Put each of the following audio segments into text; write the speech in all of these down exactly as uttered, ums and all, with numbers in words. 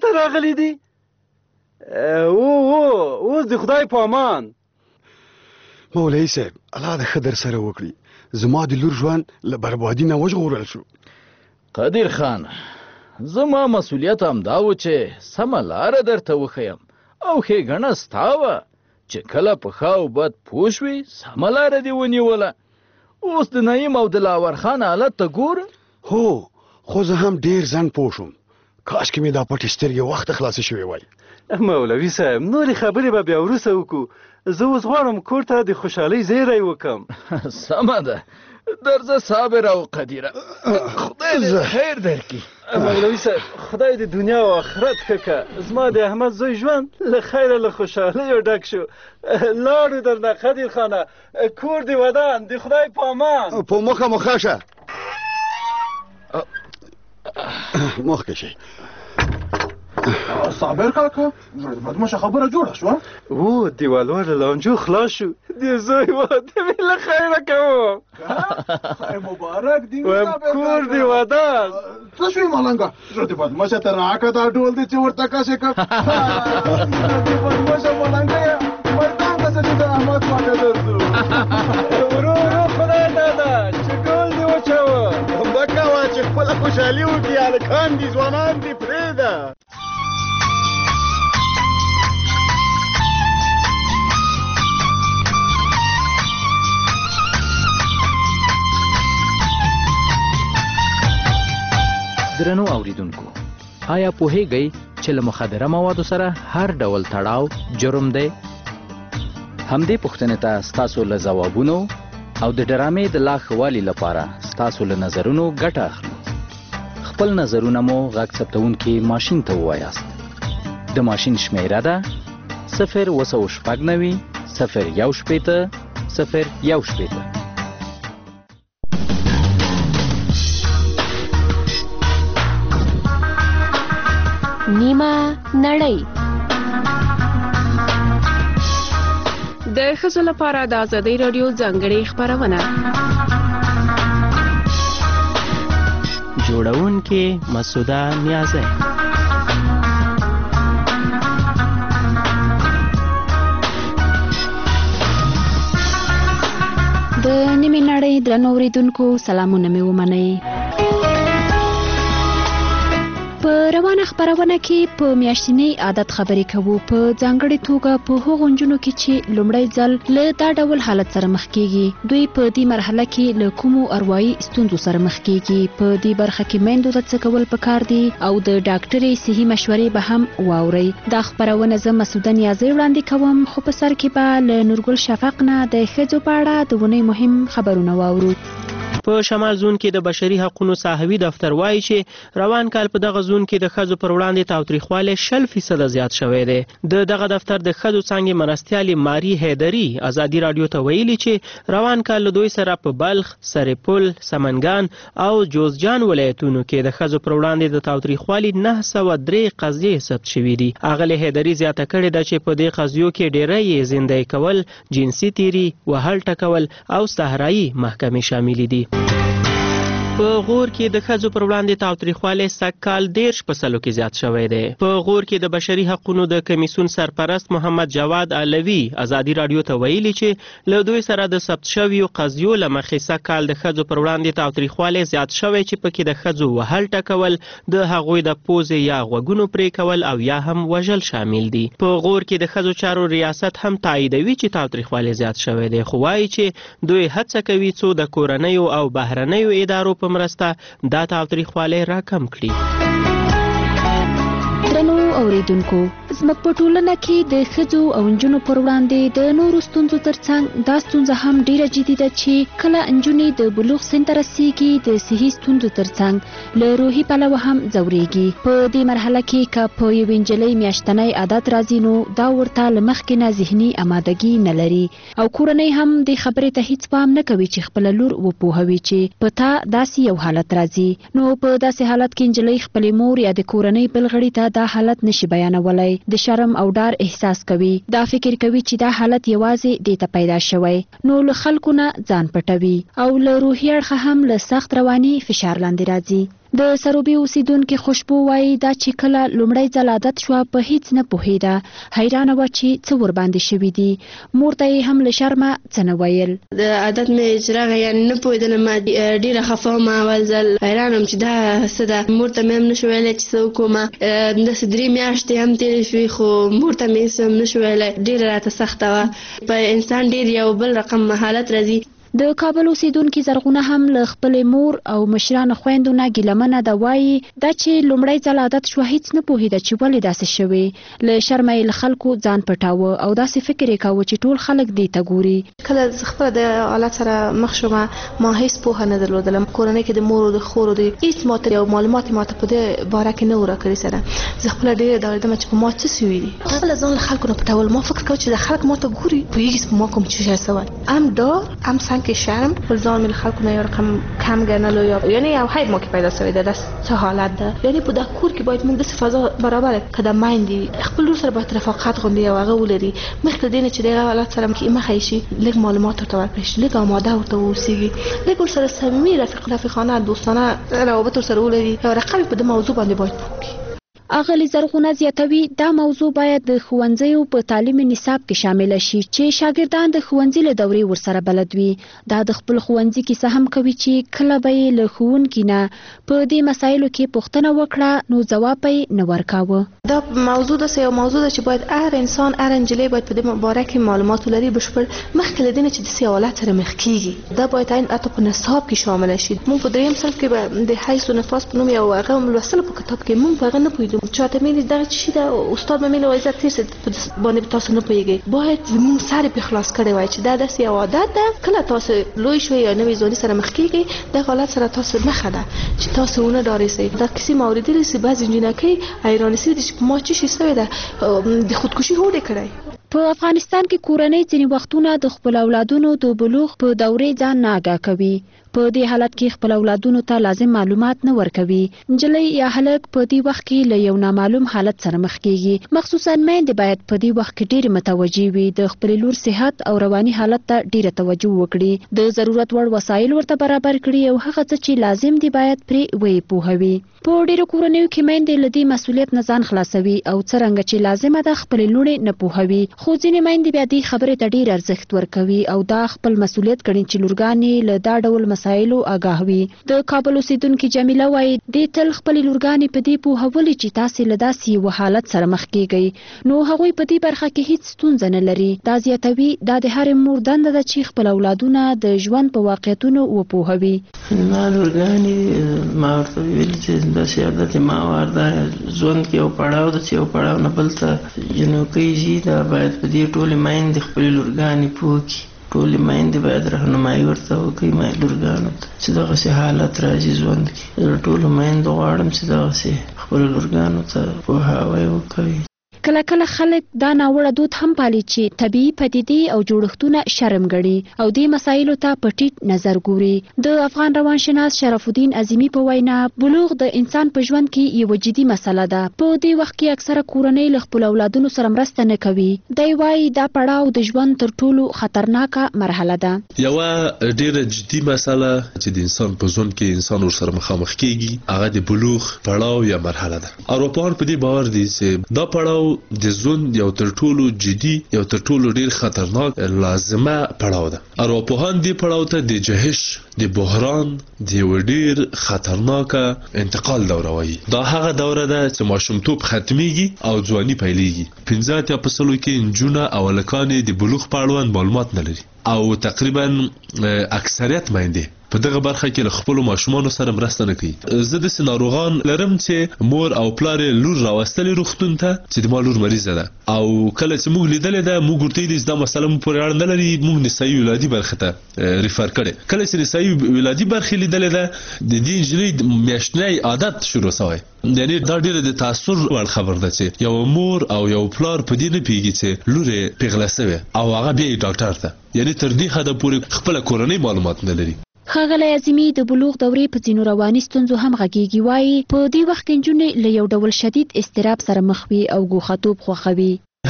دلته راغلی دی؟ او او اوس د خدای په امان. مولوي صاحب الله د ښه در سره وکړي. زما د لور ژوند له بربادي نه وژغورل شو. قدیر خان، زما مسؤلیت همدا و چې سمه لاره درته وښیم او ښېګڼه ستا وه چې کله په ښه او بد پوه شوې سمه لاره دې ونیوله. اوس د نعیم او دلاور خان حالت ته ګوره. هو خو زه هم ډېر ځنډ پوه شوم. کاشکې مې دا پټې سترګې وخته خلاصې شوې وای. مولوي صاحب نورې خبرې به بیا وروسته وکړو. زه اوس غواړم کور ته د خوشحالۍ زیری وکړم. سمه ده، درځه صابر او قدیره، خدای دې خیر درکړي. مولوي صاحب خدای د دنیا او آخرت ښه کړه. زما د احمد زوی ژوند له خیره له خوشحالیو ډک شو. لاړو درنه قدیر خانه، کور دې ودان، د خدای په امان. په مخه مخه شه، مخکې شئ. صابر کاکا بدمشه خبره جوړه شوه. او دیوالوار له لانجو خلاص شو. د زوی واده مې له خیره کوم. خیر مبارک دی. وایم کور دې ودان. څه شوې ملنګه؟ زړه دې بدمشه ته راکړه دا ډول دې چې ورته کشې کړ. دې بدمشه ملنګه یې مردان ته چې د احمد خواته درځو. ورو ورو خدای دادا چې ډول دې وچوه. مه کوه چې خپله خوشحالي وکړي. هلکان دي ځوانان دي پرېږده. درنو اوریدونکو، آیا پوهیږئ چې له مخدره موادو سره هر ډول تړاو جرم دی؟ همدې پوښتنې ته ستاسو له ځوابونو او د ډرامې د لا ښه والي لپاره ستاسو له نظرونو ګټه اخلو. خپل نظرونه مو غږ ثبتونکي ماشین ته ووایاست. د ماشین شمیره ده صفر اوه سوه شپږ نوي صفر یو شپېته صفر یو شپېته. نیمه نړۍ د ښځو لپاره د ازادۍ راډیو ځانګړې خپرونه. جوړونکې مسعوده نیازی. د نیمې نړۍ درنو اوریدونکو سلامونه مې ومنئ. په روانه خپرونه کې په میاشتنۍ عادت خبرې کوو، په ځانګړې توګه په هغو نجونو کې چې لومړی ځل له دا ډول حالت سره مخ کېږي. دوی په دې مرحله کې له کومو اروايي ستونزو سره مخ کېږي. په دې برخه کې میندو ته څه کول پکار دي او د ډاکټرې صحي مشورې به هم واورئ. دا خپرونه زه مسعوده نیازی وړاندې کوم، خو په سر کې به له نورګل شفق نه د ښځو په اړه د اونۍ مهم خبرونه واورو. په شمال زون کې د بشري حقوقو ساحوي دفتر وایي چې روان کال په دغه زون کې د ښځو پر وړاندې تاوتریخوالی شل فیصده زیات شوی دی. د دغه دفتر د ښځو څانګې مرستیالې ماري حیدري ازادي راډیو ته ویلي چې روان کال له دوی سره په بلخ، سرپل، سمنګان او جوزجان ولایتونو کې د ښځو پر وړاندې د تاوتریخوالي نهه سوه درې قضیې ثبت شوي دي. اغلې حیدري زیاته کړې ده چې په دې قضیو کې ډیری یې زندۍ کول، جنسي تیري، وهل ټکول او صحرایي محکمې شاملې دي. په غور کې د ښځو پر وړاندې تاوتریخوالی سږ کال دېرش په سلو کې زیات شوی دی. په غور کې د بشري حقوقو د کمیسیون سرپرست محمد جواد علوي ازادي راډیو ته ویلي چې له دوی سره د ثبت شویو قضیو له مخې سږ کال د ښځو پر وړاندې تاوتریخوالی زیات شوی چې پکې د ښځو وهل ټکول، د هغوی د پوزې یا غوږونو پرې کول او یا هم وژل شامل دي. په غور کې د ښځو چارو ریاست هم تاییدوي چې تاوتریخوالی زیات شوی دی، خو وایي چې دوی هڅه کوي څو د کورنیو او بهرنیو ادارو په مرسته دا تاوتریخوالی را کم کړي. درنو اوریدونکو، زموږ په ټولنه کې د ښځو او نجونو پر وړاندې د نورو ستونزو ترڅنګ دا ستونزه هم ډیره جدي ده چې کله نجونې د بلوغ سن ته رسیږي د صحي ستونزو ترڅنګ له روحي پلوه هم ځورېږي. په دې مرحله کې که په یوې نجلۍ میاشتنی عادت راځي نو دا ورته له مخکې نه ذهني امادګي نه لري او کورنۍ هم دې خبرې ته هیڅ پام نه کوي چې خپله لور وپوهوي چې په تا داسې یو حالت راځي. نو په داسې حالت کې نجلۍ خپلې مور یا د کورنۍ بل غړي ته دا حالت نشي بیانولی، د شرم او ډار احساس کوي، دا فکر کوي چې دا حالت یوازې دې ته پیدا شوی، نو له خلکو نه ځان پټوي او له روحي اړخه هم له سخت رواني فشار لاندې راځي. د سروبي اوسیدونکو خوشبو وایي دا چې کله لومړی ځل عادت شوه په هیڅ نه پوهېده، حیرانه وه چې څه ورباندې شوي دي. مور ته یې هم له شرمه څه نه ویل. د عادت مې چې راغی یعنې نه پوهېدلم، ډېره خفه وم اول ځل، حیران وم چې دا څه ده. مور ته مې هم نه شو ویلی چې څه وکړم، داسې درې میاشتې هم تېرې شوې خو مور ته مې هېڅ هم نه شو ویلی، ډېره راته سخته وه. په انسان ډېر یو بل رقم حالت راځي. د کابل اوسیدونکي زرغونه هم له خپلې مور او مشرانو خویندو نه ګیلمنه ده، وایي دا چې لومړی ځل عادت شوه هیڅ نه پوهېده چې ولې داسې شوې. له شرمه یې له خلکو ځان پټاوه او داسې فکر یې کاوه چې ټول خلک دې ته ګوري. کله زه خپله د حالت سره مخ شوم ما هیڅ پوهه نه درلودلم. کورنۍ کې د مور او د خور او د هیڅ ماته یو معلومات ماته په دې باره کې نه و راکړي سره. زه خپله ډېره ډارېدم چې په ما څه سوي دي. خپله ځان له خلکو نه پټول. ما فکر کوم چې د خلک ماته ګوري پوهېږي چې په ما کوم څه شوی. ام ډار ام سنگ شرم ځان مې له خلکو نه یو رقم کم ګڼلو، یعنې یو حیب ما کې پیدا شوی ده. دا څه حالت ده؟ یعنې په دا کور کې باید موږ داسې فضا برابره که د میندې خپل لور سره باید رفاقت غوندې یو هغه ولري. مخکې له دې نه چې د هغه حالت سره مخه شي لږ معلومات ورته ورکړی شي، لږ آماده ورته واوسېږي، لږ ورسره صمیمي رفیق رفیقانه دوستانه روابط ورسره ولري، یو رقم په دې موضوع باندې باید پوه کړي. اغلې زرغونه زیاتوي دا موضوع باید د ښوونځیو په تعلیمي نصاب کې شامله شي چې شاګردان د ښوونځي له دورې ورسره بلد وي. دا د خپل ښوونځي کیسه هم کوي چې کله به یې له ښوونکي نه په دې مسایلو کې پوښتنه وکړه نو ځواب یې نه ورکاوه. دا موضوع داسې یو موضوع ده چې باید هر انسان هر نجلۍ باید په دې باره کې معلومات ولري بشپړ، مخکې له دې نه چې داسې حالت سره مخ کېږي. دا باید حتی په نصاب کې شامله شي. موږ په درېیم صنف کې به د حیث و نفاس په نوم یو هغه لوستلو په کتاب کې موږ په هغه نه پوهېدو. چاته مې دغه چې ده استاد به مې له وایي تېر څه باندې تاسو نه پوهېږئ. باید زموږ سر پرې خلاص کړی وای چې دا داسې یو عادت ده کله تاسو لوی شوئ یا نوې ځواني سره مخ کېږئ دغه حالت سره تاسو نښه ده چې تاسو ونه ډارېسئ. دا کیسې ما اورېدلې چې بعضې نجونکۍ حیرانې سوي دي چې په ما څه شي سوی ده، د خودکشي هوډ یې کړی. په افغانستان کې کورنۍ ځینې وختونه د خپل اولادونو د بلوغ په دورې ځان نه آګاه کوي. په دې حالت کې خپل اولادونو ته لازم معلومات نه ورکوي. نجلۍ یا هلک په دې وخت کې له یو نامعلوم حالت سره مخ کېږي. مخصوصا میندې باید په دې وخت کې ډېرې متوجې وي، د خپلې لور صحت او رواني حالت ته ډېره توجه وکړي، د ضرورت وړ وسایل ورته برابر کړي او هغه څه چې لازم دي باید پرې ویې پوهوي. په ډېرو کورنیو کې میندې له دې مسؤلیت نه ځان خلاصوي او څرنګه چې لازمه ده خپلې لوڼې نه پوهوي. خو ځینې میندې بیا دې خبرې ته ډېر ارزښت ورکوي او دا خپل مسؤلیت ګڼي چې لورګانې له دا ډول مسایلو آګاه وي. د کابل اوسیدونکي جمیله وایي دې تل خپلې لورګانې په دې پوهولې چې تاسې له داسې یوه حالت سره مخ کېږئ نو هغوی په دې برخه کې هیڅ ستونزه نه لري. دا زیاتوي دا د هرې مور دنده ده چې خپل اولادونه د ژوند په واقعیتونو وپوهوي. ما لورګانې ما ورته ویلي چې داسې عادت ما ورده ژوند کې یو پړاو ده چې یو پړاو نه بل ته جنوکۍ ځي، دا باید په دې ټولې میندې خپلې لورګانې پوه کړي. ټولې میندې باید رهنمایي ورته وکړي لورګانو ته چې دغسې حالت راځي ژوند کې. زه ټولو میندو غواړم چې دغسې خپلو لورګانو ته پوهاوی وکوي. کله کله خلک دا ناوړه دود هم پالي چې طبیعي پدیدې او جوړښتونه شرم ګڼي او دې مسایلو ته په ټیټ نظر ګوري. د افغان روانشناس شرف الدین عظیمي په وینا بلوغ د انسان په ژوند کې یوه جدي مسله ده. په دې وخت کې اکثره کورنۍ له خپلو اولادونو سره مرسته نه کوي. دی وایي دا پړاو د ژوند تر ټولو خطرناکه مرحله ده. یوه ډېره جدي مسله چې د انسان په ژوند کې انسان ورسره مخامخ کېږي هغه د بلوغ پړاو یا مرحله ده. اروپایان په دې باور دي چې دا پړاو د ژوند یو تر ټولو جدي یو تر ټولو ډیر خطرناک لازمه پړاو ده. ارواپوهان دې پړاو ته د جهش د بحران د یو ډیر خطرناکه انتقال دوره وایي. دا هغه دوره ده چې ماشومتوب ختمیږي او ځواني پیلېږي. پنځه اتیا په سلو کې نجونه او هلکان د بلوغ په اړوند معلومات نه لري او تقریبا اکثریت میندې په دغه برخه کې له خپلو ماشومانو سره مرسته نه کوي. زه داسې ناروغان لرم چې مور او پلار یې لور راوستلې روغتون ته چې د ما لور مریضه ده او کله چې موږ لیدلې ده موږ ورته ویلي چې دا مسله مو پورې اړه نه لري، موږ نسایي ولادي برخې ته ریفر کړی. کله چې نسایي ولادي برخې لیدلې ده د دې نجلۍ میاشتنی عادت شروع شوی. یعنې دا ډېره د تاثر وړ خبر ده چې یو مور او یو پلار په دې نه پوهېږي چې لور یې پیغله سوې او هغه بیا یې ډاکټر ته، یعنې تر دې حده پورې خپله کورنۍ معلومات نه لري. ښاغلی عظیمي د بلوغ دورې په ځینو رواني ستونزو هم غږیږي. وایي په دې وخت کې نجونې له یو ډول شدید اضطراب سره مخ وي او ګوښه‌توب خوښوي.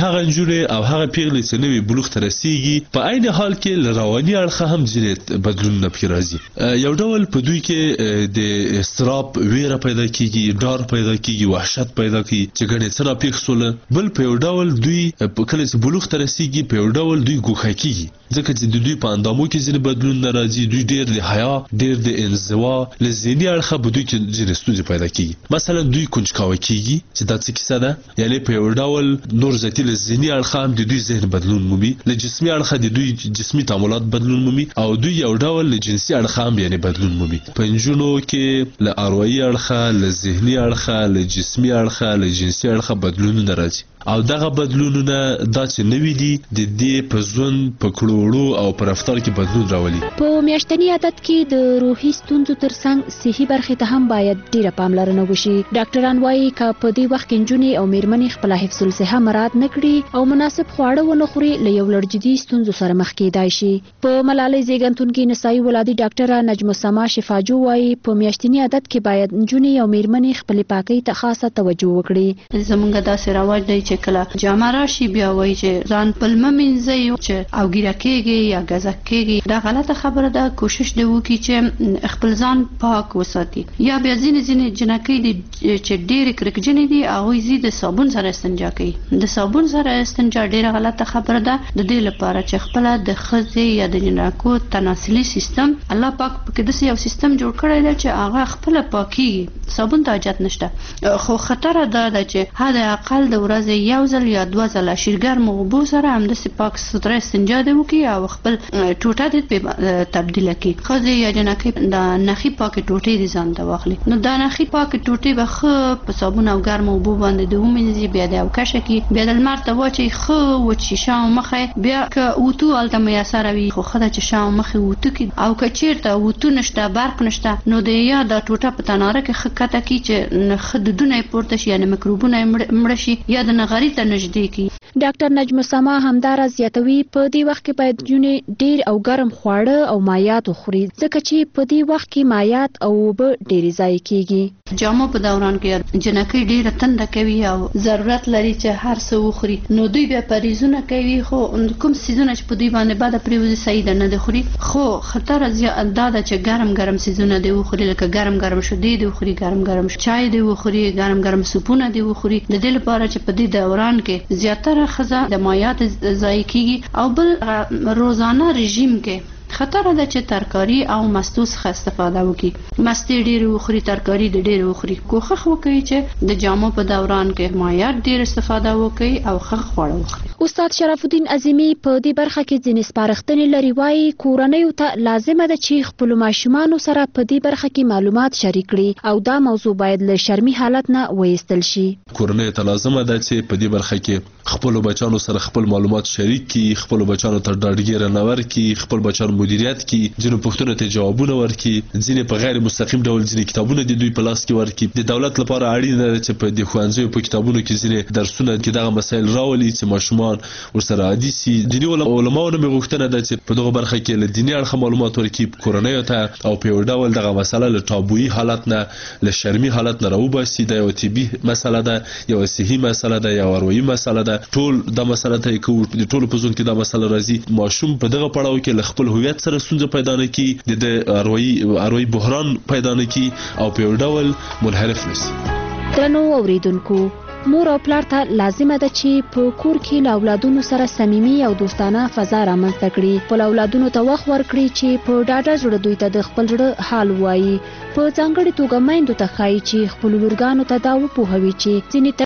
هغه نجونې او هغه پیغلې چې نوې بلوغ ته رسیږي په عین حال کې له رواني اړخه هم ځینې بدلونونه پکې راځي. یو ډول په دوی کې د اضطراب ویره پیدا کیږي، ډار پیدا کیږي، وحشت پیدا کیږي چې ګڼې څه راپېښ سوله. بل په یو ډول دوی په کله چې بلوغ ته رسیږي په یو ډول دوی ګوښه کیږي ځکه چې د دوی په اندامو کې ځینې بدلونونه راځي. دوی ډېر د حیا، ډېر د انزوا له ذهني اړخه په دوی کې ځینې ستونزې پیدا کیږي. مثلا دوی کنجکاوه کیږي چې دا څه کیسه ده، یعنی په یو ډول نور ذاتي له ذهني اړخه هم د دوی ذهن بدلون مومي، له جسمي اړخه د دوی جسمي تعاملات بدلون مومي، او دوی یو ډول له جنسي اړخه هم یعنی بدلون مومي. په نجونو کې له اروایي اړخه، له ذهني اړخه، له جسمي اړخه، له جنسي اړخه بدلونونه راځي. او دغه بدلونونه دا چې نوي دي د دې په ژوند، په کړوړو او په رفتار کې بدلون راولي. په میاشتني عادت کې د روحي ستونزو ترڅنګ صحي برخې ته هم باید ډیره پاملرنه وشي. ډاکټران وایي که په دې وخت کې نجونې او میرمنې خپل حفظ الصحه مراعات نه کړي او مناسب خواړه ونه خوري، له یو لړ جدي ستونزو سره مخ کېدای شي. په ملالۍ زیږنتون کې نسایي ولادي ډاکټره نجم السما شفاجو وایي په میاشتني عادت کې باید نجونې او میرمنې خپل پاکۍ ته خاصه توجه وکړي. زمونږ داسې رواج دی چې کله جامه راشي بیا وایي چې ځان په لمه مینځئ چې او ګیره کېږي یا ګزک کېږي. دا غلطه خبره ده. کوشش دی وکړي چې خپل ځان پاک وساتي. یا بیا ځینې ځینې جنکۍ دي چې ډېرې کرکجنې دي هغوی ځي د صابون سره استنجا کوي. د صابون سره استنجا ډېره غلطه خبره ده د دې لپاره چې خپله د ښځې یا د جنکو تناسلي سیستم الله پاک پکې داسې یو سیستم جوړ کړی دی چې هغه خپله پاکېږي، صابون ته حاجت نشته. خو خطره دا ده چې حد اقل د ورځې یو ځل یا دوه ځله شیرګرمو اوبو سره همداسې پاک ستره استنجا دې وکړي او خپل ټوټه دې پرې تبدیله کړي. ښځې یا جنکۍ د نخي پاکې ټوټې دې ځان ته واخلي. نو دا نخي پاکې ټوټې به ښه په صابون او ګرمو اوبو باندې دې ومینځي، بیا دې اوکشه کړي، بیا د لمر ته واچوي، ښه وچ شي شا او مخه. بیا که اوتو هلته میسره وي خو ښه ده چې شا او مخې اوتو کړي. او که چېرته اوتو نشته، برق نشته، نو د یا دا ټوټه په تناره کې ښه کته کړي چې ښه دودونه یې پورته شي، یعنې میکروبونه یې مړه شي، یا د نغري ته نږدې کړي. ډاکټر نجم السما همدارا زیاتوي په دې وخت کې باید نجونې ډیر او ګرم خواړه او مایعات وخوري ځکه چې په دې وخت کې مایعات او اوبه ډېرې ضایع کیږي. جامو په دوران کې جنکۍ ډیره تنده کوي او ضرورت لري چې هر څه وخوري، نو دوی بیا پریزونه کوي. خو کوم سیزونه چې په دوی باندې بعد پریوزي صحیح نه دي خوري. خو خطر زیات دا ده چې ګرم ګرم سیزونه دی وخوري، لکه ګرم ګرم شیدې دی وخوري، ګرم ګرم چای دی وخوري، ګرم ګرم سوپونه دی وخوري. د دې لپاره چې په دې دوران کې زیاتره ښځه د مایعات ضایع کیږي. او بل روزانه رژیم کې خطر ده چې ترکاری او مستو څخه استفاده وکړي. مستې ډېرې وخوري، ترکاري د ډېرې وخوري. کوښښ وکړي چې د جامو په دوران کې مایعات ډېر استفاده وکړي او ښه خواړه وخوري. استاد شرف الدین عظیمی په دې برخه کې ځینې سپارښتنې لري. وایي کورنیو ته لازمه ده چې خپلو ماشومانو سره په دې برخه کې معلومات شریک کړي او دا موضوع باید له شرمي حالت نه وایستل شي. کورنیو ته لازمه ده چې په دې برخه کې خپلو بچانو سره خپل معلومات شریک کړي، خپلو بچانو ته ډاډګیره نه ورکړي، خپل بچانو مدیریت کړي، ځینو پوښتنو ته جوابونه ورکړي، ځینې په غیر مستقیم ډول ځینې کتابونه د دوی په لاس کې ورکړي. د دولت لپاره اړینه ده چې په دې ښوونځیو په کتابونو کې ځینې درسونه کې دغه مسایل راولي چې ماشومان ورسره عادي سي. دیني علماو نه مې غوښتنه ده چې په دغه برخه کې له دیني اړخه معلومات ورکړي کورنیو ته او په یو ډول دغه مسله له تابویي حالت نه، له شرمي حالت نه راوباسي. دا یو طبي مسله ده، یو صحي مسله ده، یو اروایي مسله ده. ټول دا مسله ته کوو د ټولو په ژوند کې دا مسله راځي. ماشوم په دغه پړاو کې له خپل هویت سره ستونزه پیدا نه کړي، د اروایي اروایي بحران پیدا نه کړي او په یو ډول منحرف نشي. درنو اوریدونکو، مور او پلار ته لازمه ده چې په کور کې له اولادونو سره صمیمي او دوستانه فضا رامنځته کړي. خپل اولادونو ته وخت ورکړي چې په ډاډه زړه دوی ته د خپل زړه حال ووایي. په ځانګړې توګه میندو ته ښایي چې خپلو لورګانو ته دا وپوهوي چې ځینې